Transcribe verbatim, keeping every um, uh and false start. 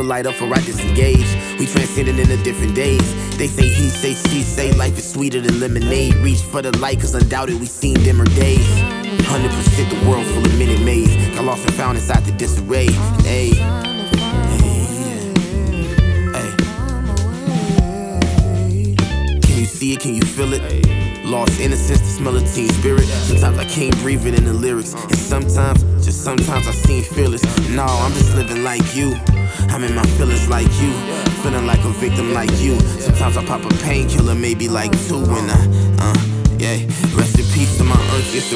light up or I disengage. We transcended into different days. They say he say, she say, life is sweeter than lemonade. Reach for the light, cause undoubted we seen dimmer days. one hundred percent the world full of Minute Maids. Got lost and found inside the disarray. And ayy, see it, can you feel it? Lost innocence, the smell of teen spirit. Sometimes I can't breathe it in the lyrics. And sometimes, just sometimes I seem fearless. No, I'm just living like you. I'm in my feelings like you. Feeling like a victim like you. Sometimes I pop a painkiller, maybe like two. When I, uh, yeah. Rest in peace to my earth, it's